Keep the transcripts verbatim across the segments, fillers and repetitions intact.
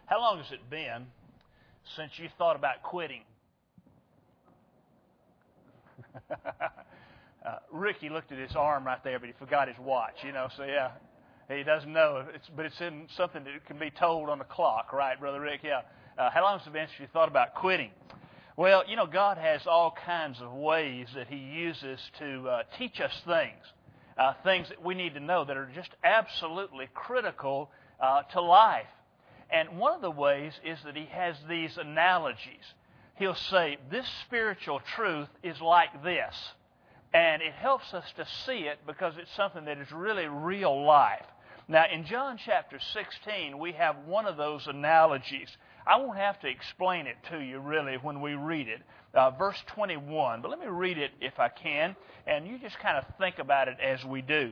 How long has it been since you thought about quitting? uh, Ricky looked at his arm right there, but he forgot his watch, you know, so yeah, he doesn't know. It's, but it's in something that can be told on the clock, right, Brother Rick? Yeah. Uh, how long has it been since you thought about quitting? Well, you know, God has all kinds of ways that He uses to uh, teach us things, uh, things that we need to know that are just absolutely critical uh, to life. And one of the ways is that He has these analogies. He'll say, this spiritual truth is like this. And it helps us to see it because it's something that is really real life. Now, in John chapter sixteen, we have one of those analogies. I won't have to explain it to you, really, when we read it. Uh, verse twenty-one, but let me read it if I can, and you just kind of think about it as we do.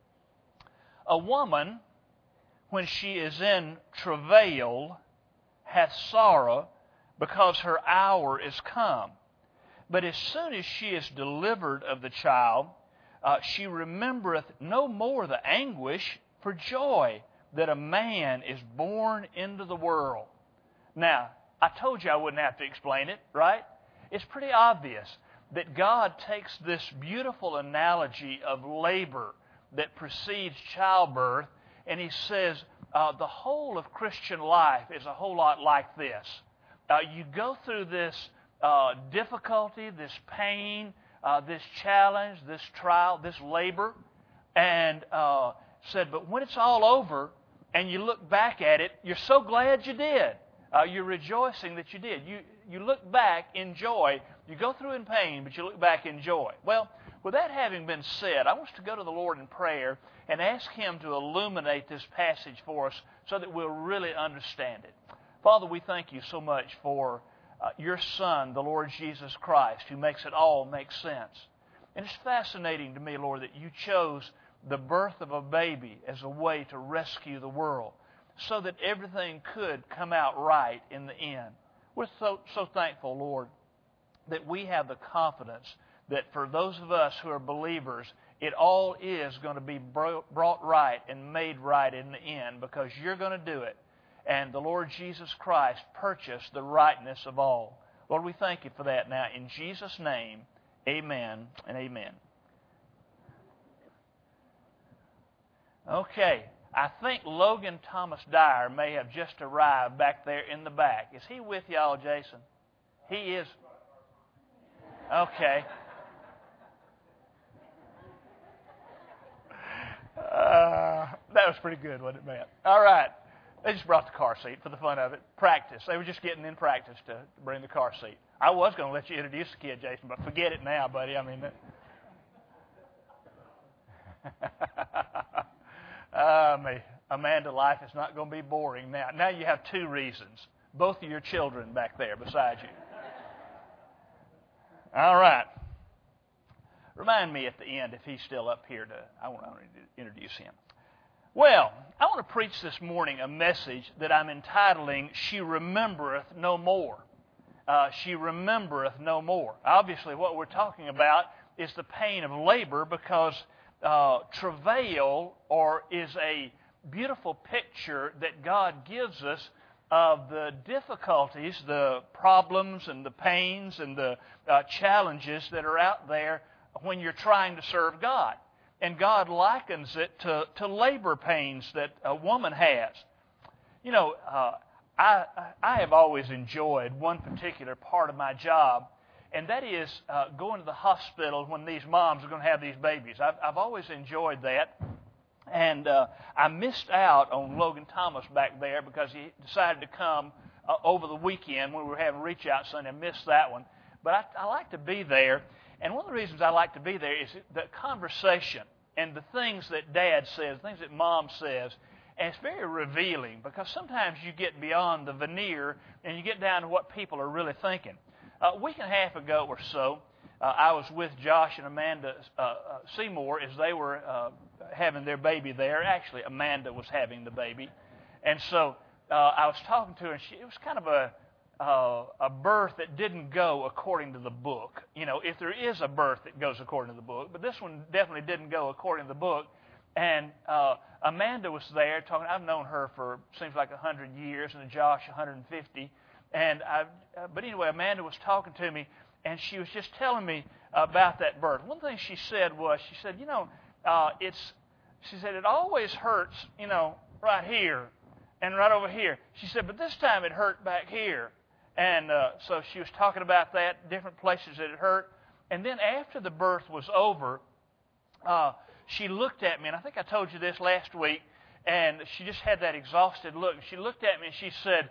A woman, when she is in travail, hath sorrow, because her hour is come. But as soon as she is delivered of the child, uh, she remembereth no more the anguish for joy that a man is born into the world. Now, I told you I wouldn't have to explain it, right? It's pretty obvious that God takes this beautiful analogy of labor that precedes childbirth, and He says uh, the whole of Christian life is a whole lot like this. Uh, you go through this uh, difficulty, this pain, uh, this challenge, this trial, this labor, and uh, said, but when it's all over and you look back at it, you're so glad you did. Uh, you're rejoicing that you did. You you look back in joy. You go through in pain, but you look back in joy. Well, with that having been said, I want us to go to the Lord in prayer and ask Him to illuminate this passage for us so that we'll really understand it. Father, we thank You so much for uh, Your Son, the Lord Jesus Christ, who makes it all make sense. And it's fascinating to me, Lord, that You chose the birth of a baby as a way to rescue the world, so that everything could come out right in the end. We're so, so thankful, Lord, that we have the confidence that for those of us who are believers, it all is going to be brought right and made right in the end because You're going to do it. And the Lord Jesus Christ purchased the rightness of all. Lord, we thank You for that now. In Jesus' name, amen and amen. Okay. I think Logan Thomas Dyer may have just arrived back there in the back. Is he with y'all, Jason? He is. Okay. Uh, that was pretty good, wasn't it, man? All right. They just brought the car seat for the fun of it. Practice. They were just getting in practice to bring the car seat. I was going to let you introduce the kid, Jason, but forget it now, buddy. I mean... Uh, Amanda, life is not going to be boring now. Now you have two reasons. Both of your children back there beside you. All right. Remind me at the end if he's still up here. To I want to introduce him. Well, I want to preach this morning a message that I'm entitling, She Remembereth No More. Uh, she remembereth no more. Obviously, what we're talking about is the pain of labor because Uh, travail or is a beautiful picture that God gives us of the difficulties, the problems and the pains and the uh, challenges that are out there when you're trying to serve God. And God likens it to, to labor pains that a woman has. You know, uh, I, I have always enjoyed one particular part of my job, and that is uh, going to the hospital when these moms are going to have these babies. I've, I've always enjoyed that. And uh, I missed out on Logan Thomas back there because he decided to come uh, over the weekend when we were having Reach Out Sunday. I missed that one. But I, I like to be there. And one of the reasons I like to be there is the conversation and the things that Dad says, things that Mom says. And it's very revealing because sometimes you get beyond the veneer and you get down to what people are really thinking. Uh, a week and a half ago or so, uh, I was with Josh and Amanda uh, uh, Seymour as they were uh, having their baby there. Actually, Amanda was having the baby. And so uh, I was talking to her, and she, it was kind of a, uh, a birth that didn't go according to the book. You know, if there is a birth that goes according to the book, but this one definitely didn't go according to the book. And uh, Amanda was there talking. I've known her for seems like a hundred years, and Josh a hundred and fifty. And I, uh, but anyway, Amanda was talking to me, and she was just telling me about that birth. One thing she said was, she said, you know, uh, it's. She said it always hurts, you know, right here and right over here. She said, but this time it hurt back here. And uh, so she was talking about that, different places that it hurt. And then after the birth was over, uh, she looked at me, and I think I told you this last week, and she just had that exhausted look. She looked at me and she said,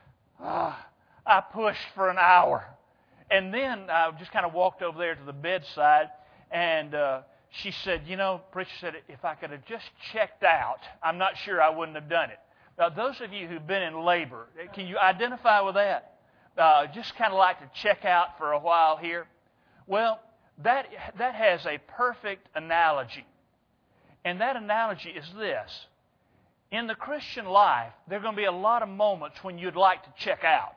ah, I pushed for an hour. And then I just kind of walked over there to the bedside, and uh, she said, you know, preacher said, if I could have just checked out, I'm not sure I wouldn't have done it. Now, those of you who've been in labor, can you identify with that? Uh, just kind of like to check out for a while here. Well, that that has a perfect analogy. And that analogy is this. In the Christian life, there are going to be a lot of moments when you'd like to check out.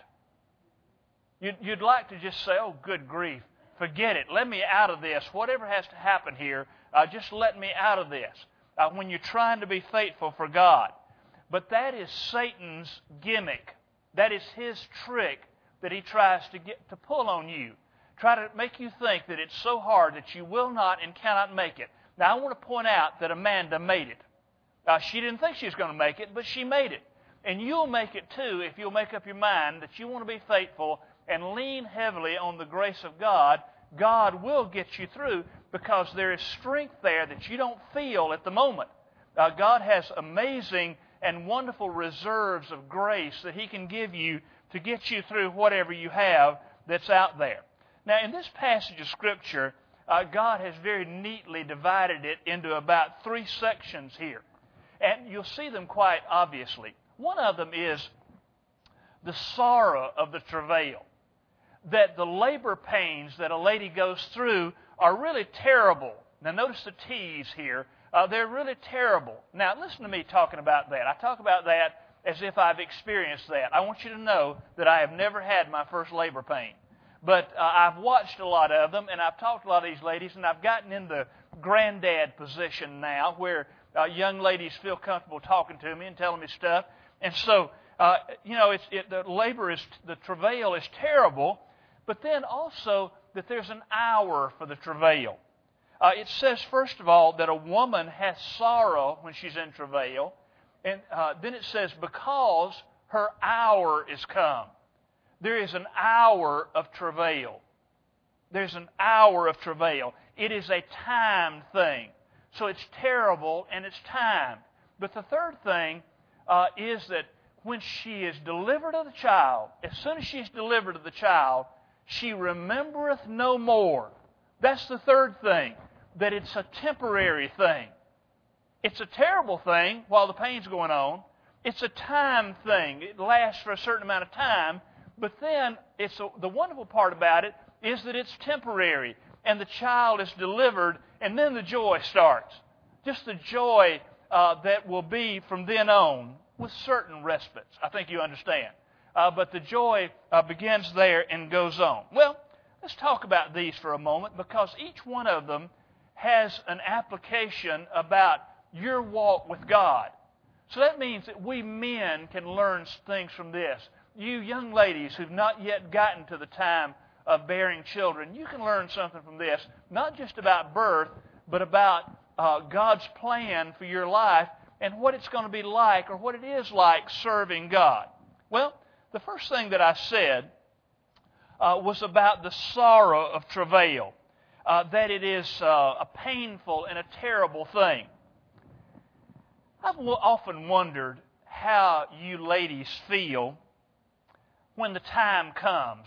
You'd, you'd like to just say, oh, good grief, forget it. Let me out of this. Whatever has to happen here, uh, just let me out of this. Uh, when you're trying to be faithful for God. But that is Satan's gimmick. That is his trick that he tries to get to pull on you. Try to make you think that it's so hard that you will not and cannot make it. Now, I want to point out that Amanda made it. Uh, she didn't think she was going to make it, but she made it. And you'll make it too if you'll make up your mind that you want to be faithful and lean heavily on the grace of God. God will get you through because there is strength there that you don't feel at the moment. Uh, God has amazing and wonderful reserves of grace that He can give you to get you through whatever you have that's out there. Now, in this passage of Scripture, uh, God has very neatly divided it into about three sections here. And you'll see them quite obviously. One of them is the sorrow of the travail. That the labor pains that a lady goes through are really terrible. Now, notice the T's here. Uh, they're really terrible. Now, listen to me talking about that. I talk about that as if I've experienced that. I want you to know that I have never had my first labor pain. But uh, I've watched a lot of them, and I've talked to a lot of these ladies, and I've gotten in the granddad position now where uh, young ladies feel comfortable talking to me and telling me stuff. And so, uh, you know, it's, it, the labor is, the travail is terrible, but then also that there's an hour for the travail. Uh, it says, first of all, that a woman has sorrow when she's in travail. And uh, then it says, because her hour is come. There is an hour of travail. There's an hour of travail. It is a timed thing. So it's terrible and it's timed. But the third thing uh, is that when she is delivered of the child, as soon as she's delivered of the child, she remembereth no more. That's the third thing, that it's a temporary thing. It's a terrible thing while the pain's going on. It's a time thing. It lasts for a certain amount of time. But then it's a, the wonderful part about it is that it's temporary. And the child is delivered, and then the joy starts. Just the joy uh, that will be from then on with certain respites. I think you understand. Uh, but the joy uh, begins there and goes on. Well, let's talk about these for a moment because each one of them has an application about your walk with God. So that means that we men can learn things from this. You young ladies who've not yet gotten to the time of bearing children, you can learn something from this, not just about birth, but about uh, God's plan for your life and what it's going to be like or what it is like serving God. Well, the first thing that I said uh, was about the sorrow of travail, uh, that it is uh, a painful and a terrible thing. I've often wondered how you ladies feel when the time comes.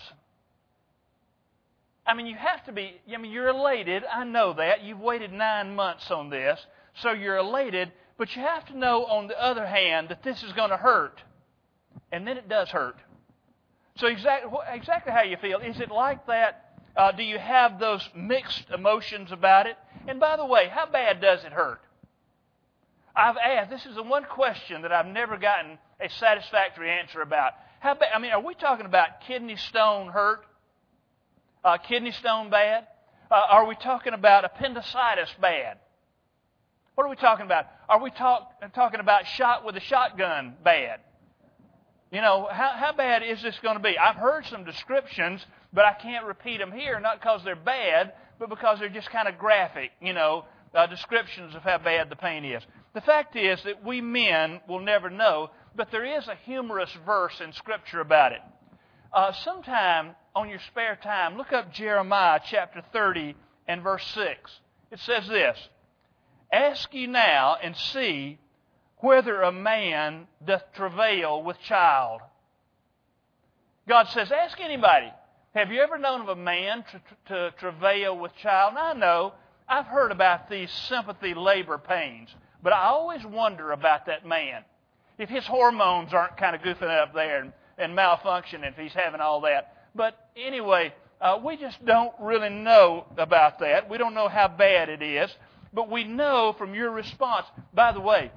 I mean, you have to be, I mean, you're elated. I know that. You've waited nine months on this, so you're elated. But you have to know, on the other hand, that this is going to hurt. And then it does hurt. So exactly, exactly how you feel. Is it like that? Uh, do you have those mixed emotions about it? And by the way, how bad does it hurt? I've asked, this is the one question that I've never gotten a satisfactory answer about. How bad, I mean, are we talking about kidney stone hurt? Uh, kidney stone bad? Uh, are we talking about appendicitis bad? What are we talking about? Are we talk, talking about shot with a shotgun bad? You know, how, how bad is this going to be? I've heard some descriptions, but I can't repeat them here, not because they're bad, but because they're just kind of graphic, you know, uh, descriptions of how bad the pain is. The fact is that we men will never know, but there is a humorous verse in Scripture about it. Uh, sometime on your spare time, look up Jeremiah chapter thirty and verse six. It says this, "Ask ye now and see whether a man doth travail with child." God says, ask anybody, have you ever known of a man to, to travail with child? Now, I know, I've heard about these sympathy labor pains, but I always wonder about that man. If his hormones aren't kind of goofing up there and, and malfunctioning, if he's having all that. But anyway, uh, we just don't really know about that. We don't know how bad it is. But we know from your response. By the way,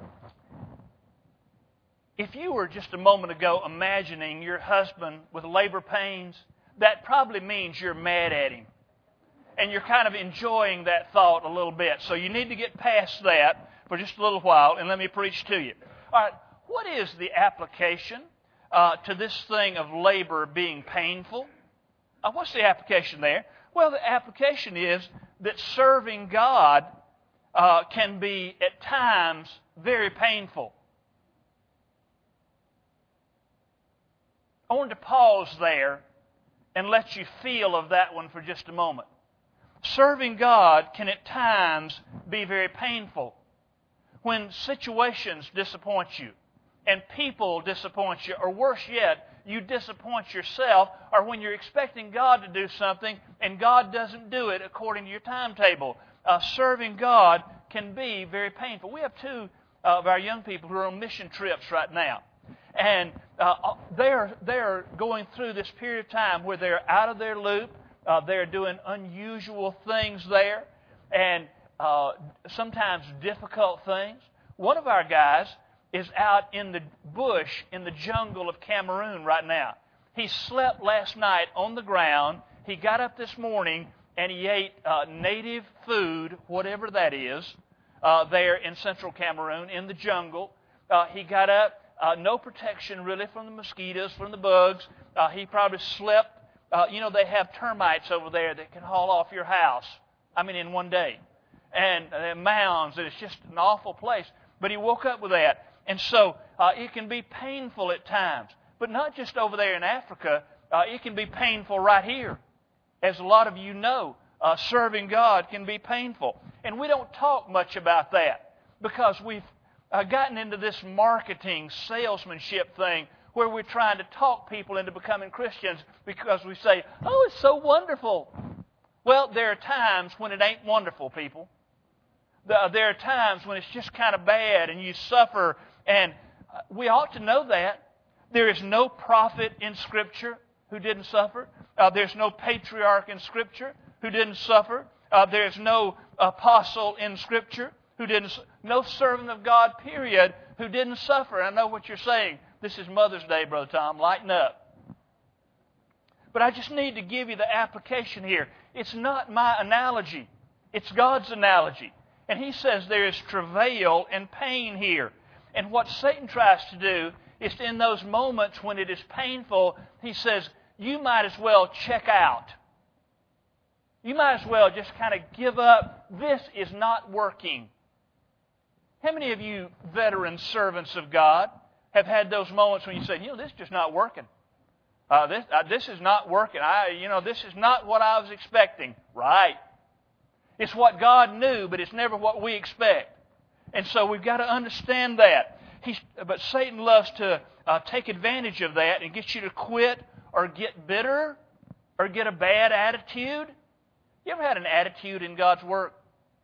if you were just a moment ago imagining your husband with labor pains, that probably means you're mad at him. And you're kind of enjoying that thought a little bit. So you need to get past that for just a little while, and let me preach to you. All right, what is the application uh, to this thing of labor being painful? Uh, what's the application there? Well, the application is that serving God uh, can be, at times, very painful. I want to pause there and let you feel of that one for just a moment. Serving God can at times be very painful. When situations disappoint you, and people disappoint you, or worse yet, you disappoint yourself, or when you're expecting God to do something and God doesn't do it according to your timetable. Uh, serving God can be very painful. We have two uh, of our young people who are on mission trips right now. And uh, they're, they're going through this period of time where they're out of their loop. Uh, they're doing unusual things there, and uh, sometimes difficult things. One of our guys is out in the bush, in the jungle of Cameroon right now. He slept last night on the ground. He got up this morning, and he ate uh, native food, whatever that is, uh, there in central Cameroon, in the jungle. Uh, he got up, uh, no protection really from the mosquitoes, from the bugs. Uh, he probably slept. Uh, you know, they have termites over there that can haul off your house, I mean, in one day. And uh, mounds, and it's just an awful place. But he woke up with that. And so uh, it can be painful at times. But not just over there in Africa. Uh, it can be painful right here. As a lot of you know, uh, serving God can be painful. And we don't talk much about that because we've uh, gotten into this marketing, salesmanship thing where we're trying to talk people into becoming Christians because we say, oh, it's so wonderful. Well, there are times when it ain't wonderful, people. There are times when it's just kind of bad and you suffer, and we ought to know that. There is no prophet in Scripture who didn't suffer. Uh, there's no patriarch in Scripture who didn't suffer. Uh, there's no apostle in Scripture who didn't, no servant of God, period, who didn't suffer. I know what you're saying. This is Mother's Day, Brother Tom. Lighten up. But I just need to give you the application here. It's not my analogy. It's God's analogy. And He says there is travail and pain here. And what Satan tries to do is in those moments when it is painful, he says, you might as well check out. You might as well just kind of give up. This is not working. How many of you veteran servants of God have had those moments when you say, you know, this is just not working. Uh, this, uh, this is not working. I, you know, this is not what I was expecting. Right. It's what God knew, but it's never what we expect. And so we've got to understand that. He's, but Satan loves to uh, take advantage of that and get you to quit or get bitter or get a bad attitude. You ever had an attitude in God's work?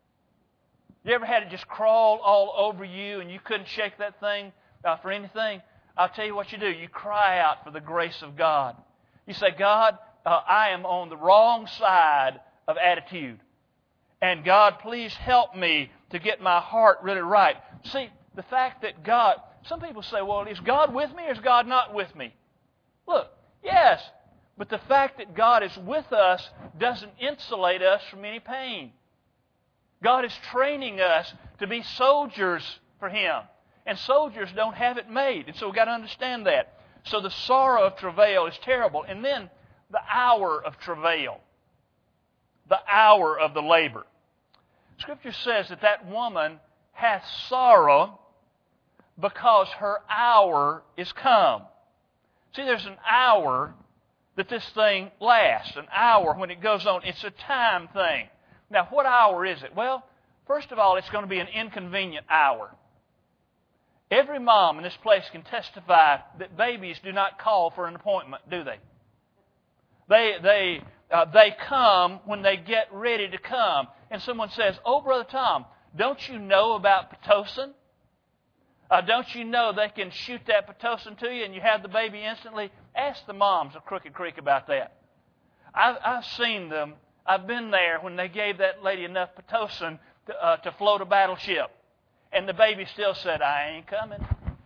You ever had it just crawl all over you and you couldn't shake that thing uh, for anything? I'll tell you what you do. You cry out for the grace of God. You say, God, uh, I am on the wrong side of attitude. And God, please help me to get my heart really right. See, the fact that God, some people say, well, is God with me or is God not with me? Look, yes, but the fact that God is with us doesn't insulate us from any pain. God is training us to be soldiers for Him. And soldiers don't have it made. And so we've got to understand that. So the sorrow of travail is terrible. And then the hour of travail. The hour of the labor. Scripture says that that woman hath sorrow because her hour is come. See, there's an hour that this thing lasts. An hour when it goes on. It's a time thing. Now, what hour is it? Well, first of all, it's going to be an inconvenient hour. Every mom in this place can testify that babies do not call for an appointment, do they? They they uh, they come when they get ready to come. And someone says, "Oh, Brother Tom, don't you know about Pitocin? Uh, don't you know they can shoot that Pitocin to you and you have the baby instantly?" Ask the moms of Crooked Creek about that. I've, I've seen them. I've been there when they gave that lady enough Pitocin to, uh, to float a battleship. And the baby still said, "I ain't coming."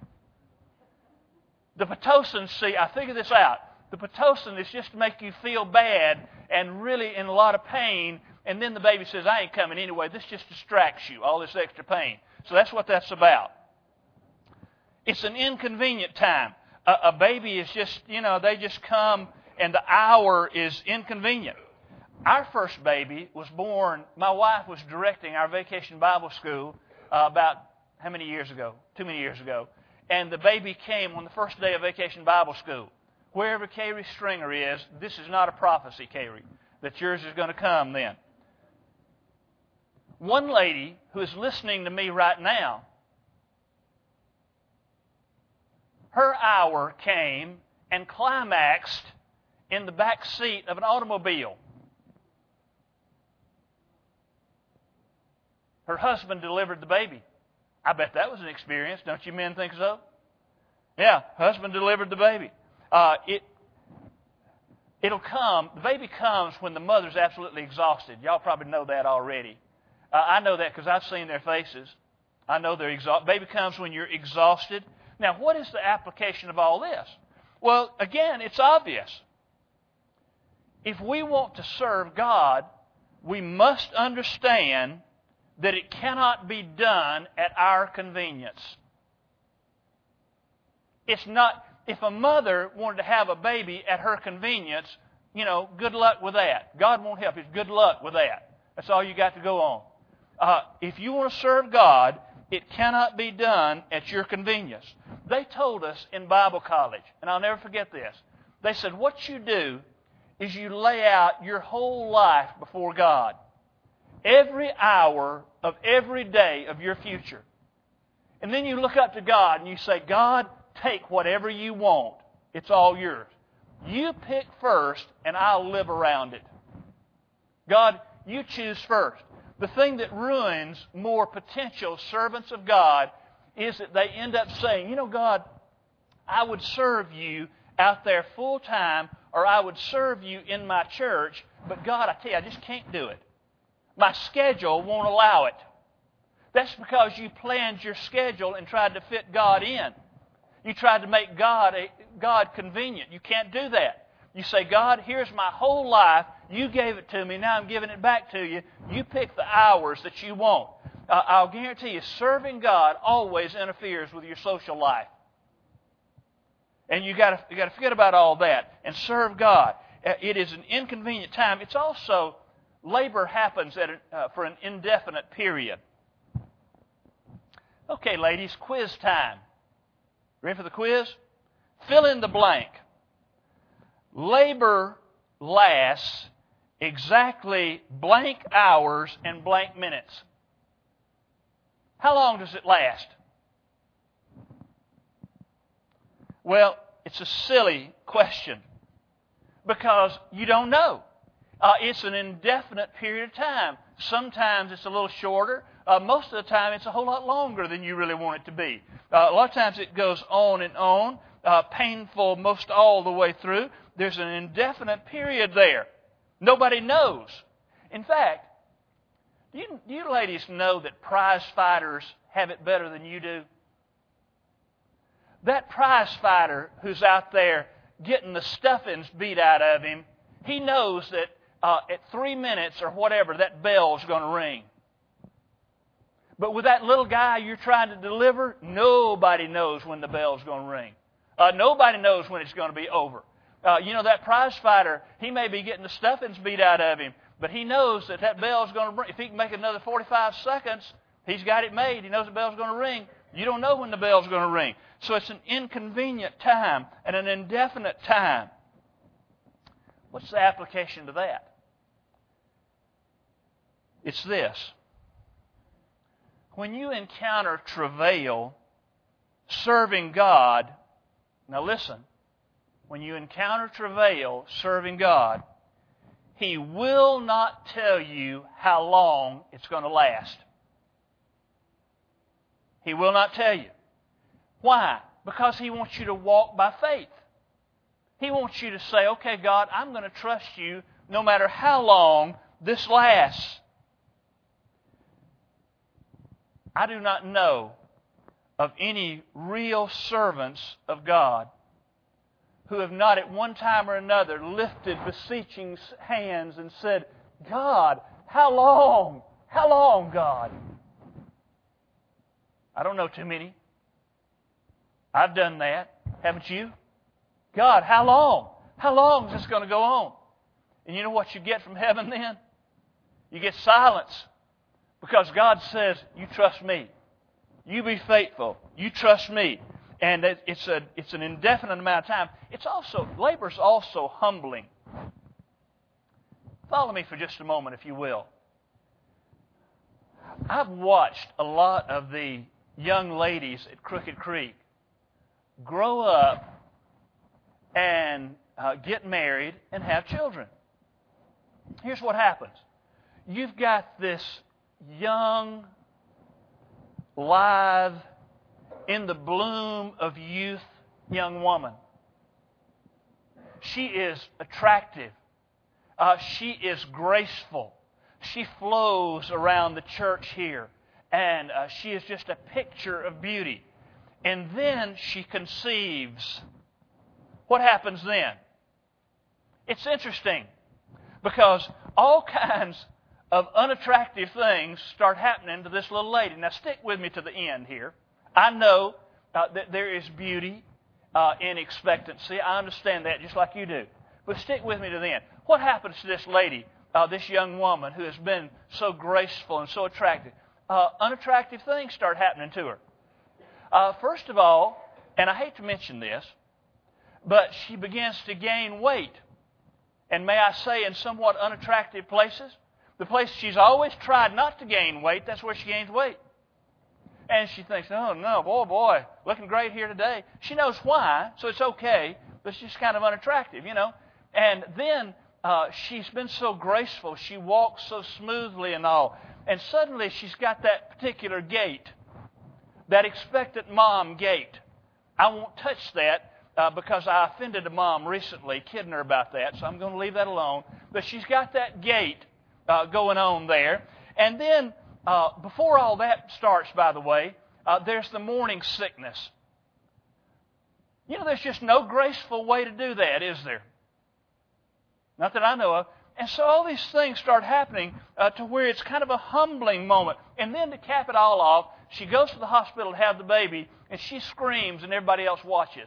The Pitocin, see, I figured this out. The Pitocin is just to make you feel bad and really in a lot of pain. And then the baby says, "I ain't coming anyway." This just distracts you, all this extra pain. So that's what that's about. It's an inconvenient time. A, a baby is just, you know, they just come and the hour is inconvenient. Our first baby was born, my wife was directing our Vacation Bible School Uh, about how many years ago? Too many years ago. And the baby came on the first day of Vacation Bible School. Wherever Carrie Stringer is, this is not a prophecy, Carrie, that yours is going to come then. One lady who is listening to me right now, her hour came and climaxed in the back seat of an automobile. Her husband delivered the baby. I bet that was an experience. Don't you men think so? Yeah, husband delivered the baby. Uh, it, it'll come. The baby comes when the mother's absolutely exhausted. Y'all probably know that already. Uh, I know that because I've seen their faces. I know they're exhausted. Baby comes when you're exhausted. Now, what is the application of all this? Well, again, it's obvious. If we want to serve God, we must understand that it cannot be done at our convenience. It's not, if a mother wanted to have a baby at her convenience, you know, good luck with that. God won't help you. Good luck with that. That's all you got to go on. Uh, if you want to serve God, it cannot be done at your convenience. They told us in Bible college, and I'll never forget this. They said, what you do is you lay out your whole life before God. Every hour of every day of your future. And then you look up to God and you say, "God, take whatever you want. It's all yours. You pick first and I'll live around it. God, you choose first." The thing that ruins more potential servants of God is that they end up saying, "You know, God, I would serve you out there full time, or I would serve you in my church, but God, I tell you, I just can't do it. My schedule won't allow it." That's because you planned your schedule and tried to fit God in. You tried to make God a, God convenient. You can't do that. You say, "God, here's my whole life. You gave it to me. Now I'm giving it back to you. You pick the hours that you want." Uh, I'll guarantee you, serving God always interferes with your social life. And you got to you got to forget about all that and serve God. It is an inconvenient time. It's also labor happens at a, uh, for an indefinite period. Okay, ladies, quiz time. Ready for the quiz? Fill in the blank. Labor lasts exactly blank hours and blank minutes. How long does it last? Well, it's a silly question because you don't know. Uh, it's an indefinite period of time. Sometimes it's a little shorter. Uh, most of the time it's a whole lot longer than you really want it to be. Uh, a lot of times it goes on and on, uh, painful most all the way through. There's an indefinite period there. Nobody knows. In fact, do you, do you ladies know that prize fighters have it better than you do? That prize fighter who's out there getting the stuffings beat out of him, he knows that uh, at three minutes or whatever, that bell's going to ring. But with that little guy you're trying to deliver, nobody knows when the bell's going to ring. Uh, nobody knows when it's going to be over. Uh, you know, that prize fighter, he may be getting the stuffings beat out of him, but he knows that that bell's going to ring. If he can make another forty-five seconds, he's got it made. He knows the bell's going to ring. You don't know when the bell's going to ring. So it's an inconvenient time and an indefinite time. What's the application to that? It's this. When you encounter travail serving God, now listen, when you encounter travail serving God, He will not tell you how long it's going to last. He will not tell you. Why? Because He wants you to walk by faith. He wants you to say, okay, God, I'm going to trust You no matter how long this lasts. I do not know of any real servants of God who have not at one time or another lifted beseeching hands and said, God, how long? How long, God? I don't know too many. I've done that. Haven't you? God, how long? How long is this going to go on? And you know what you get from heaven then? You get silence. Because God says, you trust Me. You be faithful. You trust Me. And it's a it's an indefinite amount of time. It's also, labor's also humbling. Follow me for just a moment, if you will. I've watched a lot of the young ladies at Crooked Creek grow up and uh, get married and have children. Here's what happens. You've got this young, live, in the bloom of youth young woman. She is attractive. Uh, she is graceful. She flows around the church here. And uh, she is just a picture of beauty. And then she conceives. What happens then? It's interesting because all kinds of unattractive things start happening to this little lady. Now stick with me to the end here. I know uh, that there is beauty uh, in expectancy. I understand that just like you do. But stick with me to the end. What happens to this lady, uh, this young woman who has been so graceful and so attractive? Uh, unattractive things start happening to her. Uh, first of all, and I hate to mention this, but she begins to gain weight. And may I say, in somewhat unattractive places, the place she's always tried not to gain weight, that's where she gains weight. And she thinks, oh, no, boy, boy, looking great here today. She knows why, so it's okay, but she's kind of unattractive, you know. And then uh, she's been so graceful. She walks so smoothly and all. And suddenly she's got that particular gait, that expectant mom gait. I won't touch that uh, because I offended a mom recently, kidding her about that, so I'm going to leave that alone. But she's got that gait uh, going on there. And then Uh, before all that starts, by the way, uh, there's the morning sickness. You know, there's just no graceful way to do that, is there? Not that I know of. And so all these things start happening uh, to where it's kind of a humbling moment. And then to cap it all off, she goes to the hospital to have the baby, and she screams, and everybody else watches.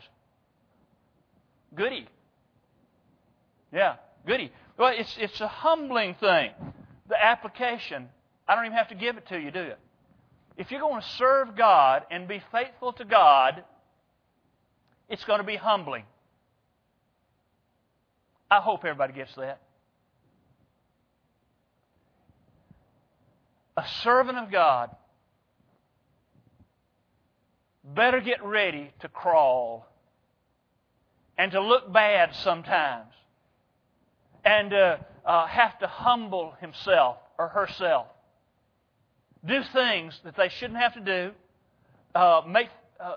Goody. Yeah, goody. Well, it's, it's a humbling thing. The application, I don't even have to give it to you, do you? If you're going to serve God and be faithful to God, it's going to be humbling. I hope everybody gets that. A servant of God better get ready to crawl and to look bad sometimes and uh, uh, have to humble himself or herself. Do things that they shouldn't have to do. Uh, make uh,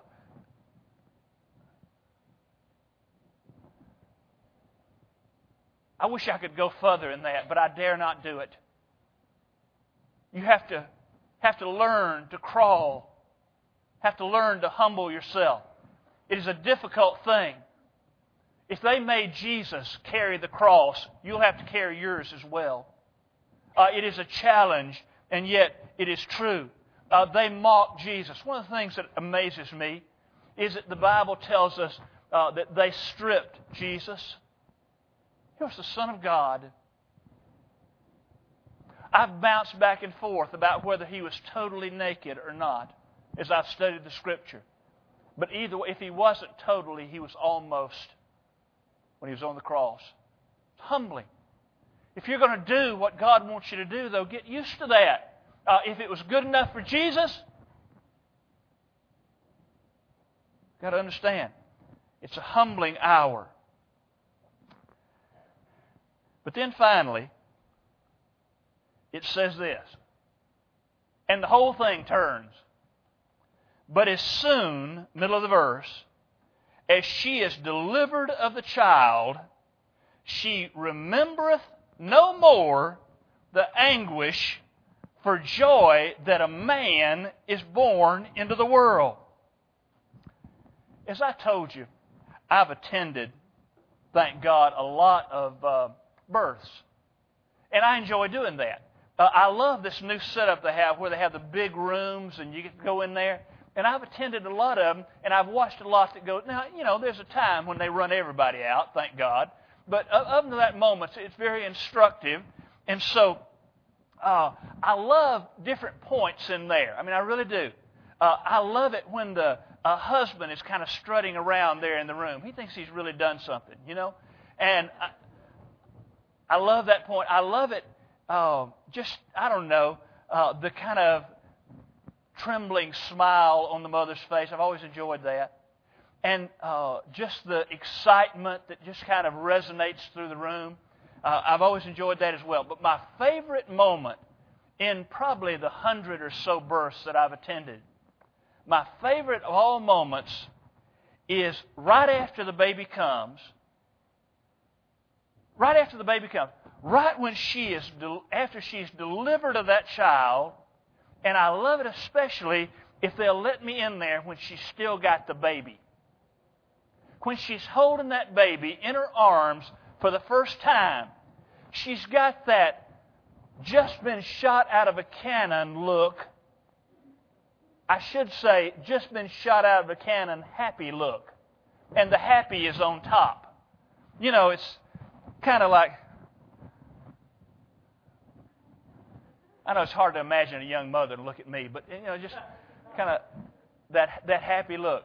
I wish I could go further in that, but I dare not do it. You have to have to learn to crawl. Have to learn to humble yourself. It is a difficult thing. If they made Jesus carry the cross, you'll have to carry yours as well. Uh, it is a challenge, and yet it is true. uh, they mocked Jesus. One of the things that amazes me is that the Bible tells us uh, that they stripped Jesus. He was the Son of God. I've bounced back and forth about whether He was totally naked or not as I've studied the Scripture. But either way, if He wasn't totally, He was almost when He was on the cross. It's humbling. If you're going to do what God wants you to do, though, get used to that. Uh, if it was good enough for Jesus, you've got to understand, it's a humbling hour. But then finally, it says this, and the whole thing turns. But as soon, middle of the verse, as she is delivered of the child, she remembereth no more the anguish for joy that a man is born into the world. As I told you, I've attended, thank God, a lot of uh, births. And I enjoy doing that. Uh, I love this new setup they have where they have the big rooms and you get to go in there. And I've attended a lot of them, and I've watched a lot that go, now, you know, there's a time when they run everybody out, thank God. But up to that moment, it's very instructive. And so uh, I love different points in there. I mean, I really do. Uh, I love it when the uh, husband is kind of strutting around there in the room. He thinks he's really done something, you know. And I, I love that point. I love it. Uh, just, I don't know, uh, the kind of trembling smile on the mother's face. I've always enjoyed that. And uh, just the excitement that just kind of resonates through the room. Uh, I've always enjoyed that as well. But my favorite moment in probably the hundred or so births that I've attended, my favorite of all moments is right after the baby comes, right after the baby comes, right when she is, after she's delivered of that child, and I love it especially if they'll let me in there when she's still got the baby. When she's holding that baby in her arms for the first time, she's got that just been shot out of a cannon look. I should say, just been shot out of a cannon happy look. And the happy is on top. You know, it's kind of like, I know it's hard to imagine a young mother and look at me, but, you know, just kind of that, that happy look.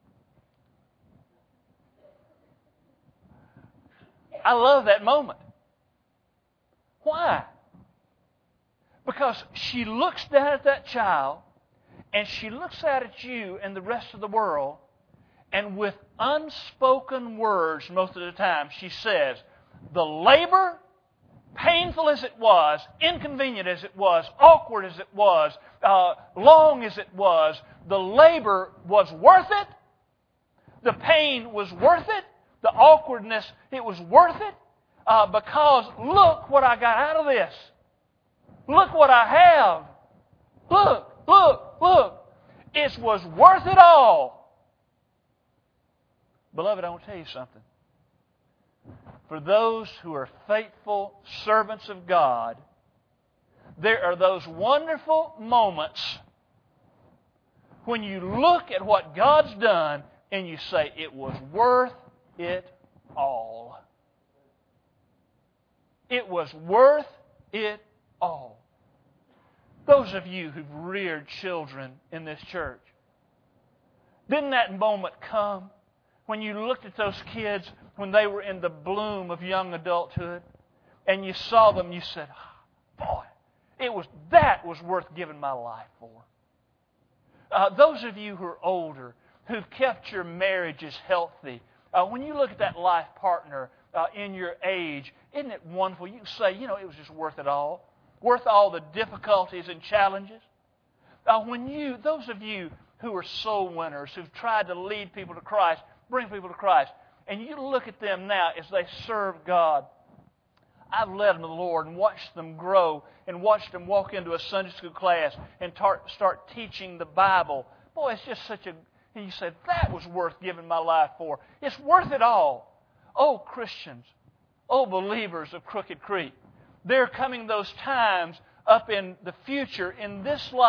I love that moment. Why? Because she looks down at that child, and she looks out at you and the rest of the world, and with unspoken words most of the time, she says, the labor, painful as it was, inconvenient as it was, awkward as it was, uh, long as it was, the labor was worth it. The pain was worth it. The awkwardness, it was worth it. Uh, because look what I got out of this. Look what I have. Look, look, look. It was worth it all. Beloved, I want to tell you something. For those who are faithful servants of God, there are those wonderful moments when you look at what God's done and you say, it was worth it all. It was worth it all. Those of you who've reared children in this church, didn't that moment come when you looked at those kids when they were in the bloom of young adulthood and you saw them, you said, oh, boy, it was that was worth giving my life for. Uh, those of you who are older, who've kept your marriages healthy, uh, when you look at that life partner uh, in your age, isn't it wonderful? You can say, you know, it was just worth it all. Worth all the difficulties and challenges. Uh, when you, those of you who are soul winners, who've tried to lead people to Christ, bring people to Christ, and you look at them now as they serve God. I've led them to the Lord and watched them grow and watched them walk into a Sunday school class and tar- start teaching the Bible. Boy, it's just such a... And you say, that was worth giving my life for. It's worth it all. Oh, Christians. Oh, believers of Crooked Creek. There are coming those times up in the future, in this life,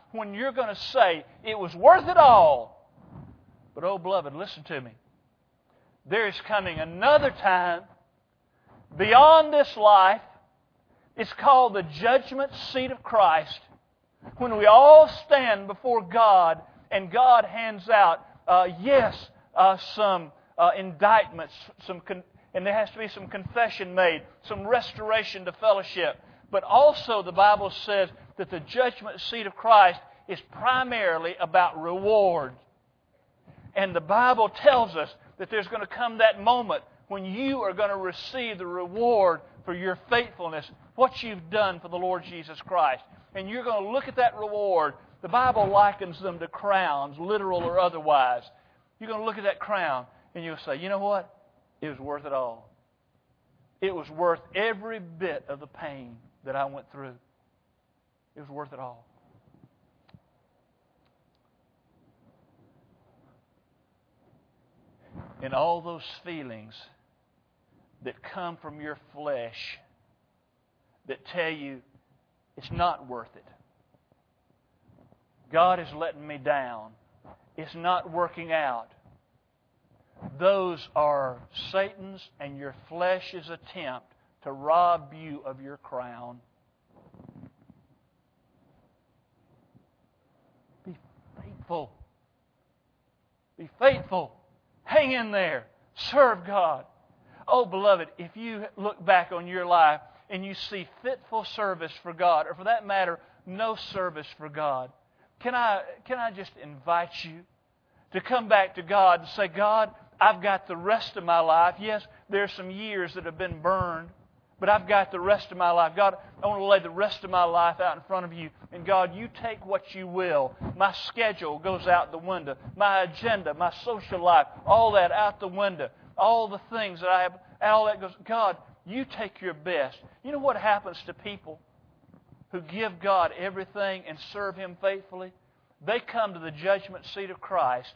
when you're going to say, it was worth it all. But, oh, beloved, listen to me. There is coming another time beyond this life. It's called the judgment seat of Christ, when we all stand before God and God hands out, uh, yes, uh, some uh, indictments, some con- and there has to be some confession made, some restoration to fellowship. But also the Bible says that the judgment seat of Christ is primarily about reward. And the Bible tells us that there's going to come that moment when you are going to receive the reward for your faithfulness, what you've done for the Lord Jesus Christ. And you're going to look at that reward. The Bible likens them to crowns, literal or otherwise. You're going to look at that crown and you'll say, you know what? It was worth it all. It was worth every bit of the pain that I went through. It was worth it all. And all those feelings that come from your flesh that tell you it's not worth it. God is letting me down. It's not working out. Those are Satan's and your flesh's attempt to rob you of your crown. Be faithful. Be faithful. Hang in there. Serve God. Oh, beloved, if you look back on your life and you see fitful service for God, or for that matter, no service for God, can I, can I just invite you to come back to God and say, God, I've got the rest of my life. Yes, there's some years that have been burned, but I've got the rest of my life. God, I want to lay the rest of my life out in front of you. And God, you take what you will. My schedule goes out the window. My agenda, my social life, all that out the window. All the things that I have, all that goes. God, you take your best. You know what happens to people who give God everything and serve Him faithfully? They come to the judgment seat of Christ.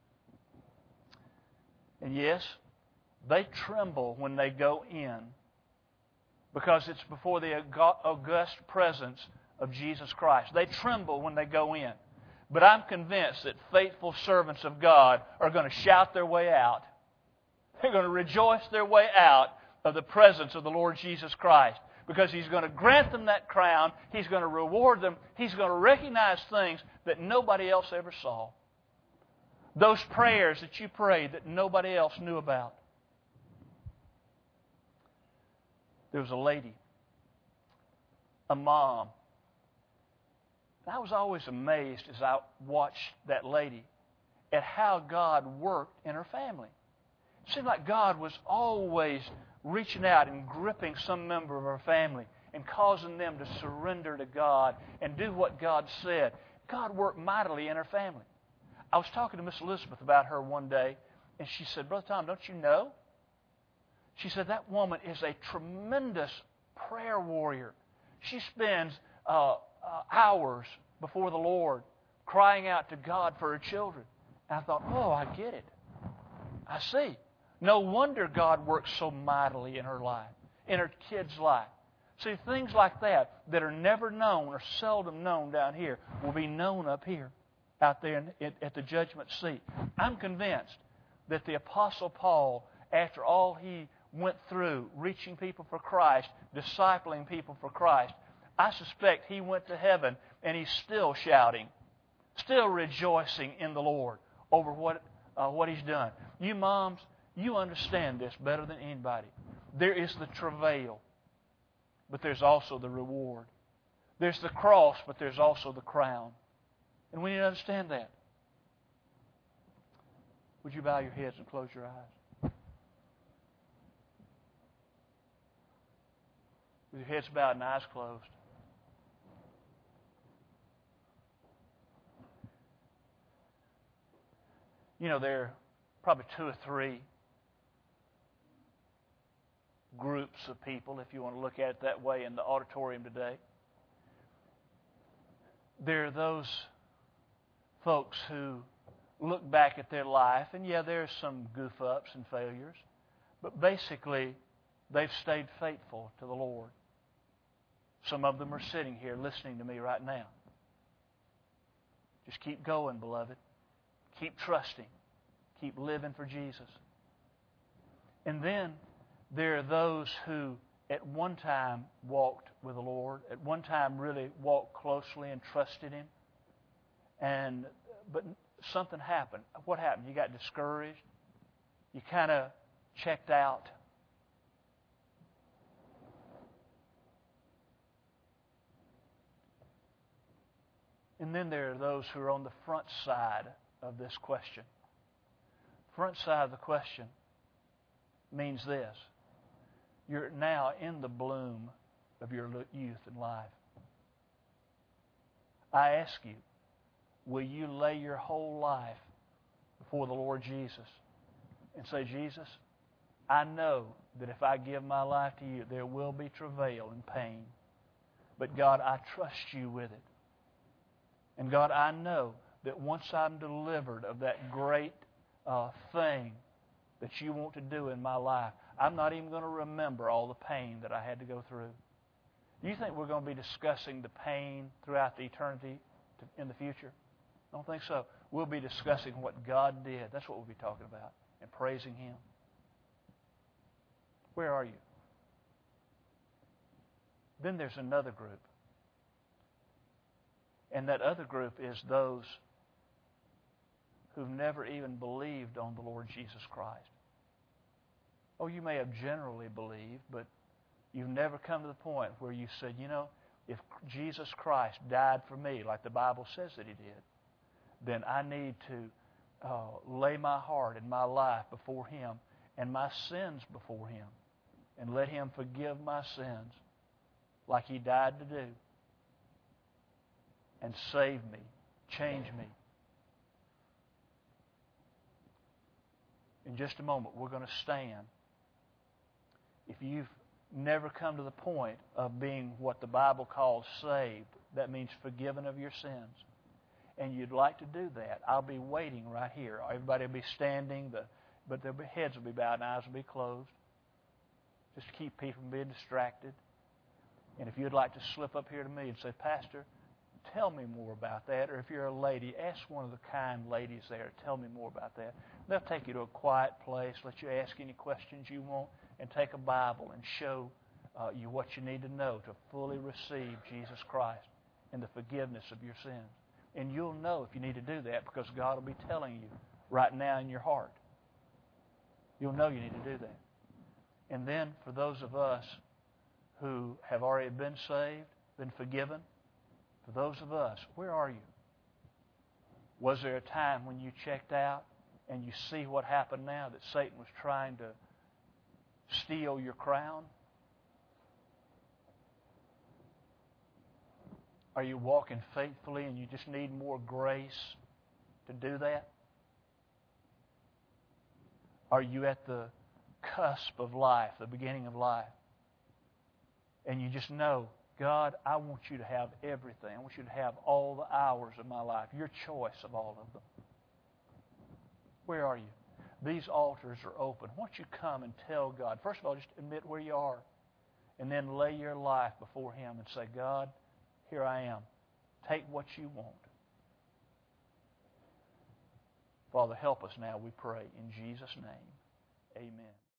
And yes, they tremble when they go in, because it's before the august presence of Jesus Christ. They tremble when they go in. But I'm convinced that faithful servants of God are going to shout their way out. They're going to rejoice their way out of the presence of the Lord Jesus Christ, because He's going to grant them that crown. He's going to reward them. He's going to recognize things that nobody else ever saw. Those prayers that you prayed that nobody else knew about. There was a lady, a mom. I was always amazed as I watched that lady at how God worked in her family. It seemed like God was always reaching out and gripping some member of her family and causing them to surrender to God and do what God said. God worked mightily in her family. I was talking to Miss Elizabeth about her one day, and she said, Brother Tom, don't you know? She said, that woman is a tremendous prayer warrior. She spends uh, uh, hours before the Lord crying out to God for her children. And I thought, oh, I get it. I see. No wonder God works so mightily in her life, in her kid's life. See, things like that that are never known or seldom known down here will be known up here, out there in, at the judgment seat. I'm convinced that the Apostle Paul, after all he went through, reaching people for Christ, discipling people for Christ, I suspect he went to heaven and he's still shouting, still rejoicing in the Lord over what, uh, what he's done. You moms, you understand this better than anybody. There is the travail, but there's also the reward. There's the cross, but there's also the crown. And we need to understand that. Would you bow your heads and close your eyes? With your heads bowed and eyes closed. You know, there are probably two or three groups of people, if you want to look at it that way, in the auditorium today. There are those folks who look back at their life, and yeah, there's some goof-ups and failures, but basically, they've stayed faithful to the Lord. Some of them are sitting here listening to me right now. Just keep going, beloved. Keep trusting. Keep living for Jesus. And then there are those who at one time walked with the Lord, at one time really walked closely and trusted Him. And but something happened. What happened? You got discouraged. You kind of checked out. And then there are those who are on the front side of this question. Front side of the question means this. You're now in the bloom of your youth and life. I ask you, will you lay your whole life before the Lord Jesus and say, Jesus, I know that if I give my life to you, there will be travail and pain. But God, I trust you with it. And God, I know that once I'm delivered of that great uh, thing that you want to do in my life, I'm not even going to remember all the pain that I had to go through. Do you think we're going to be discussing the pain throughout the eternity to, in the future? I don't think so. We'll be discussing what God did. That's what we'll be talking about, and praising Him. Where are you? Then there's another group. And that other group is those who've never even believed on the Lord Jesus Christ. Oh, you may have generally believed, but you've never come to the point where you said, you know, if Jesus Christ died for me, like the Bible says that He did, then I need to uh, lay my heart and my life before Him and my sins before Him and let Him forgive my sins like He died to do and save me, change me. In just a moment, we're going to stand. If you've never come to the point of being what the Bible calls saved, that means forgiven of your sins, and you'd like to do that, I'll be waiting right here. Everybody will be standing, the, but their heads will be bowed and eyes will be closed, just to keep people from being distracted. And if you'd like to slip up here to me and say, Pastor, tell me more about that. Or if you're a lady, ask one of the kind ladies there, tell me more about that. They'll take you to a quiet place, let you ask any questions you want, and take a Bible and show uh, you what you need to know to fully receive Jesus Christ and the forgiveness of your sins. And you'll know if you need to do that because God will be telling you right now in your heart. You'll know you need to do that. And then for those of us who have already been saved, been forgiven, for those of us, where are you? Was there a time when you checked out and you see what happened now, that Satan was trying to steal your crown? Are you walking faithfully and you just need more grace to do that? Are you at the cusp of life, the beginning of life, and you just know, God, I want you to have everything. I want you to have all the hours of my life, your choice of all of them. Where are you? These altars are open. Why don't you come and tell God? First of all, just admit where you are, and then lay your life before Him and say, God, here I am. Take what you want. Father, help us now, we pray. In Jesus' name, amen.